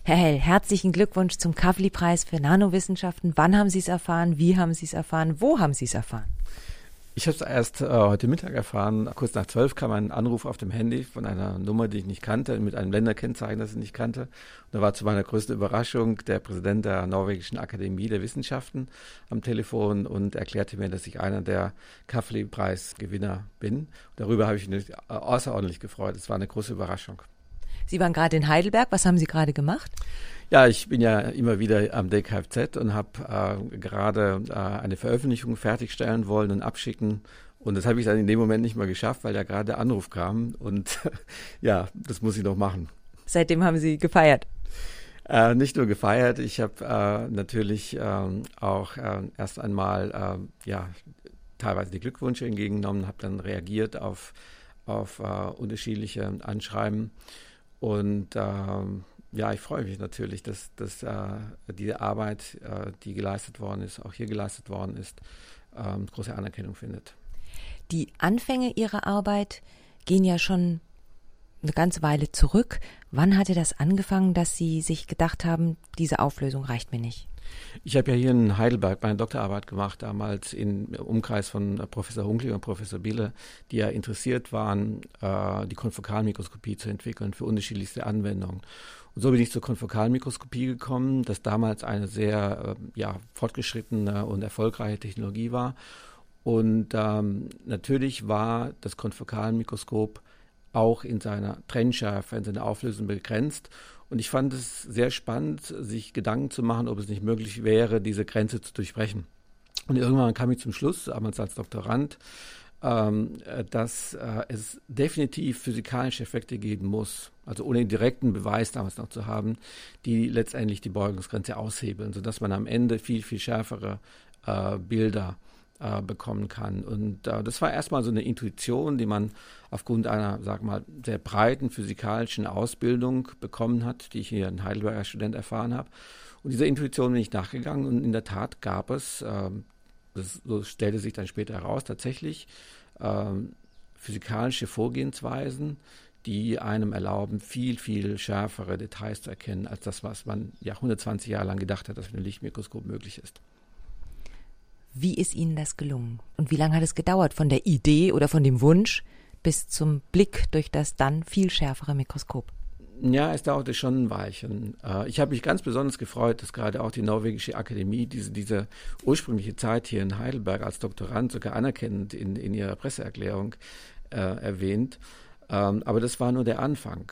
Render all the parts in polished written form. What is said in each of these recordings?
Herr Hell, herzlichen Glückwunsch zum Kavli-Preis für Nanowissenschaften. Wann haben Sie es erfahren? Wie haben Sie es erfahren? Wo haben Sie es erfahren? Ich habe es erst heute Mittag erfahren. Kurz nach 12 kam ein Anruf auf dem Handy von einer Nummer, die ich nicht kannte, mit einem Länderkennzeichen, das ich nicht kannte. Und da war zu meiner größten Überraschung der Präsident der Norwegischen Akademie der Wissenschaften am Telefon und erklärte mir, dass ich einer der Kavli-Preisgewinner bin. Und darüber habe ich mich außerordentlich gefreut. Es war eine große Überraschung. Sie waren gerade in Heidelberg. Was haben Sie gerade gemacht? Ja, ich bin ja immer wieder am DKFZ und habe gerade eine Veröffentlichung fertigstellen wollen und abschicken. Und das habe ich dann in dem Moment nicht mehr geschafft, weil ja gerade der Anruf kam. Und ja, das muss ich noch machen. Seitdem haben Sie gefeiert? Nicht nur gefeiert, ich habe natürlich auch erst einmal teilweise die Glückwünsche entgegengenommen, habe dann reagiert auf unterschiedliche Anschreiben. Und ich freue mich natürlich, dass diese Arbeit, die geleistet worden ist, auch hier geleistet worden ist, große Anerkennung findet. Die Anfänge Ihrer Arbeit gehen ja schon eine ganze Weile zurück. Wann hatte das angefangen, dass Sie sich gedacht haben, diese Auflösung reicht mir nicht? Ich habe ja hier in Heidelberg meine Doktorarbeit gemacht, damals im Umkreis von Professor Hunckli und Professor Bille, die ja interessiert waren, die Konfokalmikroskopie zu entwickeln für unterschiedlichste Anwendungen. Und so bin ich zur Konfokalmikroskopie gekommen, das damals eine sehr fortgeschrittene und erfolgreiche Technologie war. Und natürlich war das Konfokalmikroskop auch in seiner Trennschärfe, in seiner Auflösung begrenzt. Und ich fand es sehr spannend, sich Gedanken zu machen, ob es nicht möglich wäre, diese Grenze zu durchbrechen. Und irgendwann kam ich zum Schluss, damals als Doktorand, dass es definitiv physikalische Effekte geben muss, also ohne direkten Beweis damals noch zu haben, die letztendlich die Beugungsgrenze aushebeln, sodass man am Ende viel, viel schärfere Bilder bekommen kann. Und das war erstmal so eine Intuition, die man aufgrund einer, sehr breiten physikalischen Ausbildung bekommen hat, die ich hier in Heidelberg als Student erfahren habe. Und dieser Intuition bin ich nachgegangen und in der Tat gab es, so stellte sich dann später heraus, tatsächlich physikalische Vorgehensweisen, die einem erlauben, viel, viel schärfere Details zu erkennen, als das, was man 120 Jahre lang gedacht hat, dass mit einem Lichtmikroskop möglich ist. Wie ist Ihnen das gelungen? Und wie lange hat es gedauert, von der Idee oder von dem Wunsch bis zum Blick durch das dann viel schärfere Mikroskop? Ja, es dauerte schon ein Weilchen. Ich habe mich ganz besonders gefreut, dass gerade auch die Norwegische Akademie diese ursprüngliche Zeit hier in Heidelberg als Doktorand sogar anerkennend in ihrer Presseerklärung erwähnt. Aber das war nur der Anfang.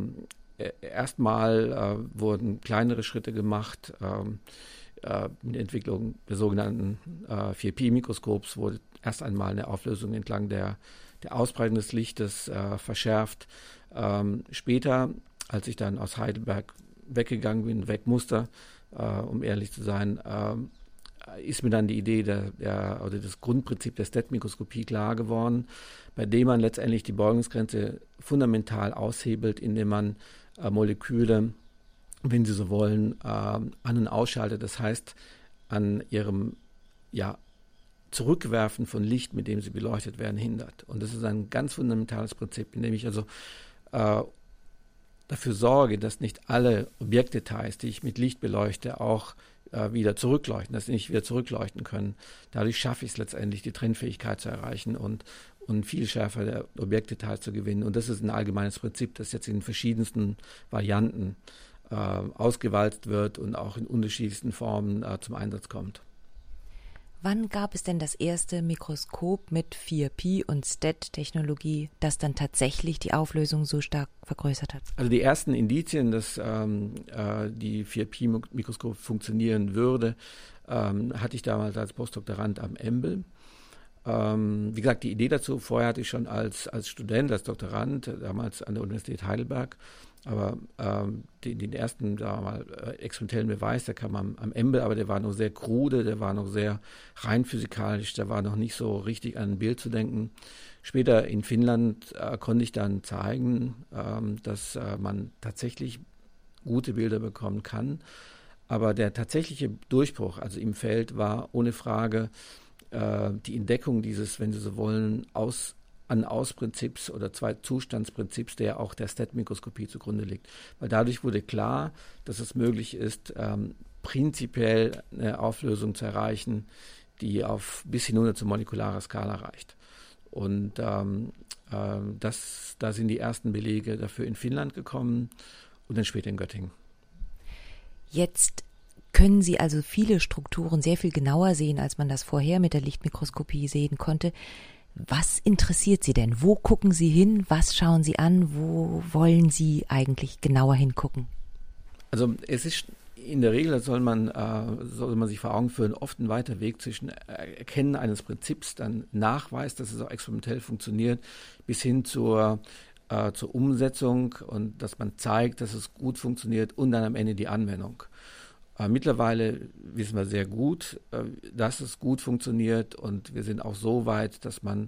Erstmal wurden kleinere Schritte gemacht. Mit der Entwicklung des sogenannten 4Pi-Mikroskops wurde erst einmal eine Auflösung entlang der Ausbreitung des Lichtes verschärft. Später, als ich dann aus Heidelberg weggegangen bin, weg musste, um ehrlich zu sein, ist mir dann die Idee oder das Grundprinzip der STED-Mikroskopie klar geworden, bei dem man letztendlich die Beugungsgrenze fundamental aushebelt, indem man Moleküle, wenn Sie so wollen, an- und ausschaltet. Das heißt, an ihrem Zurückwerfen von Licht, mit dem sie beleuchtet werden, hindert. Und das ist ein ganz fundamentales Prinzip, indem ich also dafür sorge, dass nicht alle Objektdetails, die ich mit Licht beleuchte, auch wieder zurückleuchten, dass sie nicht wieder zurückleuchten können. Dadurch schaffe ich es letztendlich, die Trennfähigkeit zu erreichen und viel schärfer Objektdetails zu gewinnen. Und das ist ein allgemeines Prinzip, das jetzt in verschiedensten Varianten ausgewalzt wird und auch in unterschiedlichsten Formen zum Einsatz kommt. Wann gab es denn das erste Mikroskop mit 4Pi und STED-Technologie, das dann tatsächlich die Auflösung so stark vergrößert hat? Also die ersten Indizien, dass die 4Pi-Mikroskop funktionieren würde, hatte ich damals als Postdoktorand am EMBL. Wie gesagt, die Idee dazu, vorher hatte ich schon als Student, als Doktorand, damals an der Universität Heidelberg, aber den ersten experimentellen Beweis, der kam am EMBL, aber der war noch sehr krude, der war noch sehr rein physikalisch, der war noch nicht so richtig an ein Bild zu denken. Später in Finnland konnte ich dann zeigen, dass man tatsächlich gute Bilder bekommen kann, aber der tatsächliche Durchbruch, also im Feld, war ohne Frage die Entdeckung dieses, wenn Sie so wollen, An-Aus-Prinzips oder Zwei-Zustandsprinzips, der auch der STET-Mikroskopie zugrunde liegt. Weil dadurch wurde klar, dass es möglich ist, prinzipiell eine Auflösung zu erreichen, die auf bis hinunter zur molekularer Skala reicht. Und da sind die ersten Belege dafür in Finnland gekommen und dann später in Göttingen. Jetzt können Sie also viele Strukturen sehr viel genauer sehen, als man das vorher mit der Lichtmikroskopie sehen konnte. Was interessiert Sie denn? Wo gucken Sie hin? Was schauen Sie an? Wo wollen Sie eigentlich genauer hingucken? Also es ist in der Regel, soll man sich vor Augen führen, oft ein weiter Weg zwischen Erkennen eines Prinzips, dann Nachweis, dass es auch experimentell funktioniert, bis hin zur Umsetzung und dass man zeigt, dass es gut funktioniert und dann am Ende die Anwendung. Mittlerweile wissen wir sehr gut, dass es gut funktioniert und wir sind auch so weit, dass man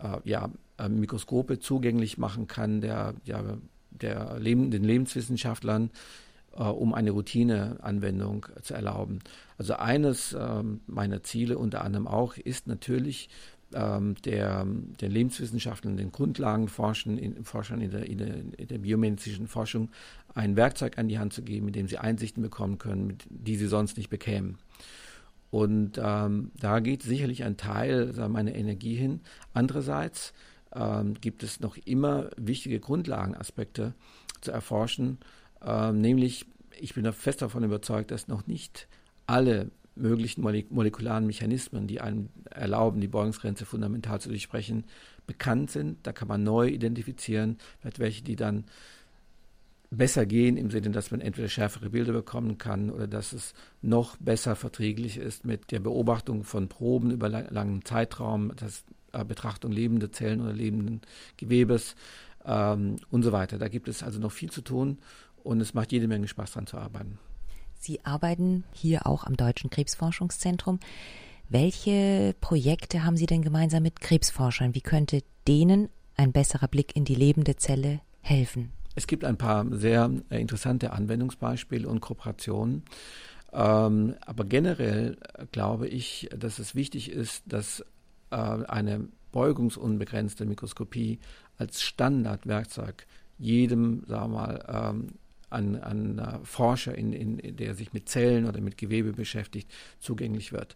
Mikroskope zugänglich machen kann den Lebenswissenschaftlern, um eine Routineanwendung zu erlauben. Also eines meiner Ziele unter anderem auch ist natürlich den Lebenswissenschaftlern, den Grundlagenforschern in der biomedizinischen Forschung ein Werkzeug an die Hand zu geben, mit dem sie Einsichten bekommen können, die sie sonst nicht bekämen. Und da geht sicherlich ein Teil meiner Energie hin. Andererseits gibt es noch immer wichtige Grundlagenaspekte zu erforschen, nämlich ich bin fest davon überzeugt, dass noch nicht alle möglichen molekularen Mechanismen, die einem erlauben, die Beugungsgrenze fundamental zu durchbrechen, bekannt sind. Da kann man neu identifizieren, vielleicht welche, die dann besser gehen, im Sinne, dass man entweder schärfere Bilder bekommen kann oder dass es noch besser verträglich ist mit der Beobachtung von Proben über langen Zeitraum, das Betrachtung lebender Zellen oder lebenden Gewebes und so weiter. Da gibt es also noch viel zu tun und es macht jede Menge Spaß, daran zu arbeiten. Sie arbeiten hier auch am Deutschen Krebsforschungszentrum. Welche Projekte haben Sie denn gemeinsam mit Krebsforschern? Wie könnte denen ein besserer Blick in die lebende Zelle helfen? Es gibt ein paar sehr interessante Anwendungsbeispiele und Kooperationen. Aber generell glaube ich, dass es wichtig ist, dass eine beugungsunbegrenzte Mikroskopie als Standardwerkzeug jedem, sagen wir mal, an Forscher, der sich mit Zellen oder mit Gewebe beschäftigt, zugänglich wird.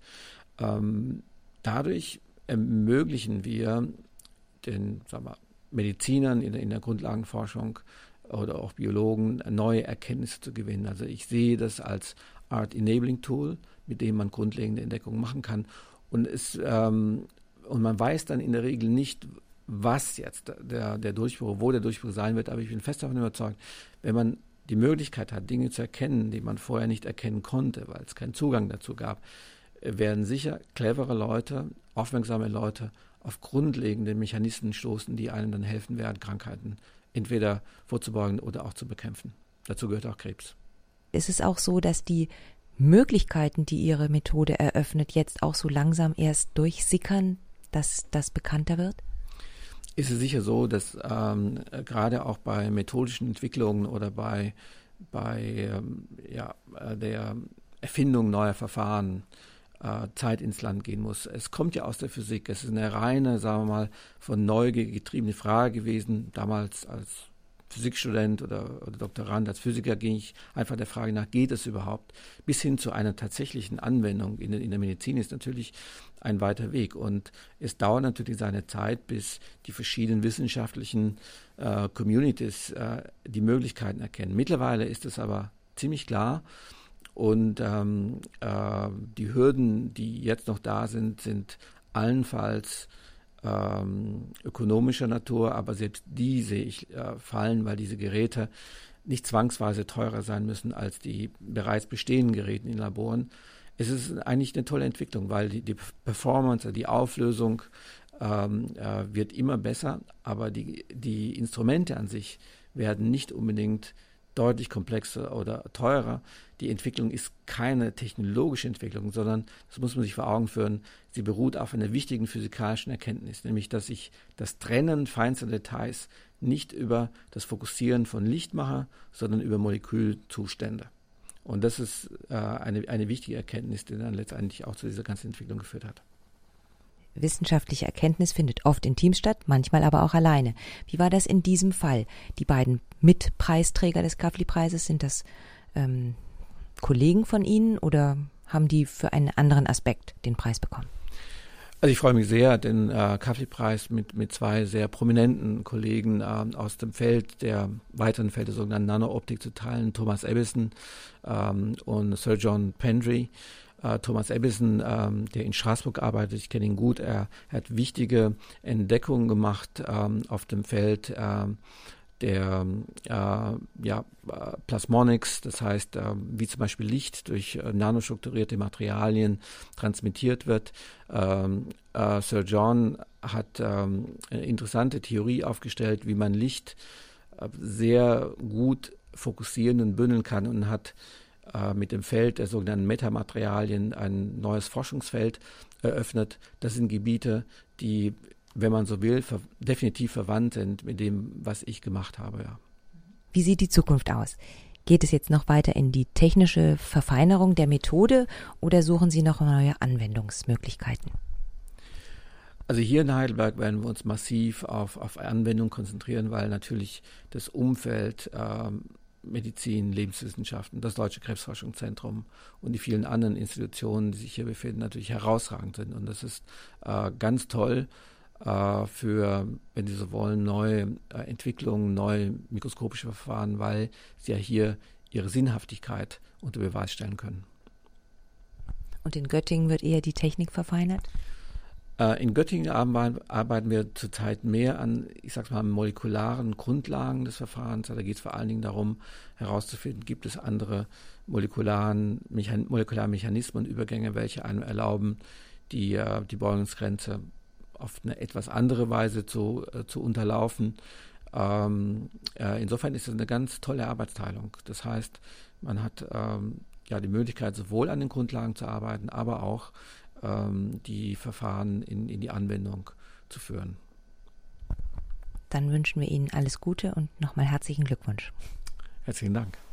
Dadurch ermöglichen wir den, sagen wir, Medizinern in der Grundlagenforschung oder auch Biologen neue Erkenntnisse zu gewinnen. Also ich sehe das als Art Enabling Tool, mit dem man grundlegende Entdeckungen machen kann. Und man weiß dann in der Regel nicht, was jetzt der Durchbruch, wo der Durchbruch sein wird, aber ich bin fest davon überzeugt, wenn man die Möglichkeit hat, Dinge zu erkennen, die man vorher nicht erkennen konnte, weil es keinen Zugang dazu gab, werden sicher clevere Leute, aufmerksame Leute auf grundlegende Mechanismen stoßen, die einem dann helfen werden, Krankheiten entweder vorzubeugen oder auch zu bekämpfen. Dazu gehört auch Krebs. Ist es auch so, dass die Möglichkeiten, die Ihre Methode eröffnet, jetzt auch so langsam erst durchsickern, dass das bekannter wird? Ist es sicher so, dass gerade auch bei methodischen Entwicklungen oder bei der Erfindung neuer Verfahren Zeit ins Land gehen muss. Es kommt ja aus der Physik. Es ist eine reine, sagen wir mal, von Neugier getriebene Frage gewesen. Damals als Physikstudent oder Doktorand, als Physiker ging ich einfach der Frage nach, geht es überhaupt? Bis hin zu einer tatsächlichen Anwendung in der Medizin ist natürlich ein weiter Weg. Und es dauert natürlich seine Zeit, bis die verschiedenen wissenschaftlichen Communities die Möglichkeiten erkennen. Mittlerweile ist es aber ziemlich klar, und die Hürden, die jetzt noch da sind allenfalls ökonomischer Natur, aber selbst die sehe ich fallen, weil diese Geräte nicht zwangsweise teurer sein müssen als die bereits bestehenden Geräte in Laboren. Es ist eigentlich eine tolle Entwicklung, weil die Performance, die Auflösung wird immer besser, aber die Instrumente an sich werden nicht unbedingt deutlich komplexer oder teurer. Die Entwicklung ist keine technologische Entwicklung, sondern, das muss man sich vor Augen führen, sie beruht auf einer wichtigen physikalischen Erkenntnis, nämlich, dass ich das Trennen feinster Details nicht über das Fokussieren von Licht mache, sondern über Molekülzustände. Und das ist eine wichtige Erkenntnis, die dann letztendlich auch zu dieser ganzen Entwicklung geführt hat. wissenschaftliche Erkenntnis findet oft in Teams statt, manchmal aber auch alleine. Wie war das in diesem Fall? Die beiden Mitpreisträger des Kavli-Preises, sind das Kollegen von Ihnen oder haben die für einen anderen Aspekt den Preis bekommen? Also ich freue mich sehr, den Kavli-Preis mit zwei sehr prominenten Kollegen aus dem weiteren Feld der sogenannten Nano-Optik zu teilen, Thomas Ebbison und Sir John Pendry. Thomas Ebbison, der in Straßburg arbeitet, ich kenne ihn gut, er hat wichtige Entdeckungen gemacht auf dem Feld der Plasmonics, das heißt, wie zum Beispiel Licht durch nanostrukturierte Materialien transmittiert wird. Sir John hat eine interessante Theorie aufgestellt, wie man Licht sehr gut fokussieren und bündeln kann und hat mit dem Feld der sogenannten Metamaterialien ein neues Forschungsfeld eröffnet. Das sind Gebiete, die, wenn man so will, definitiv verwandt sind mit dem, was ich gemacht habe. Ja. Wie sieht die Zukunft aus? Geht es jetzt noch weiter in die technische Verfeinerung der Methode oder suchen Sie noch neue Anwendungsmöglichkeiten? Also hier in Heidelberg werden wir uns massiv auf Anwendung konzentrieren, weil natürlich das Umfeld Medizin, Lebenswissenschaften, das Deutsche Krebsforschungszentrum und die vielen anderen Institutionen, die sich hier befinden, natürlich herausragend sind. Und das ist ganz toll für, wenn Sie so wollen, neue Entwicklungen, neue mikroskopische Verfahren, weil sie ja hier ihre Sinnhaftigkeit unter Beweis stellen können. Und in Göttingen wird eher die Technik verfeinert? In Göttingen arbeiten wir zurzeit mehr an, ich sag's mal, molekularen Grundlagen des Verfahrens. Da geht es vor allen Dingen darum, herauszufinden, gibt es andere molekulare Mechanismen und Übergänge, welche einem erlauben, die Beugungsgrenze auf eine etwas andere Weise zu unterlaufen. Insofern ist es eine ganz tolle Arbeitsteilung. Das heißt, man hat die Möglichkeit, sowohl an den Grundlagen zu arbeiten, aber auch die Verfahren in die Anwendung zu führen. Dann wünschen wir Ihnen alles Gute und nochmal herzlichen Glückwunsch. Herzlichen Dank.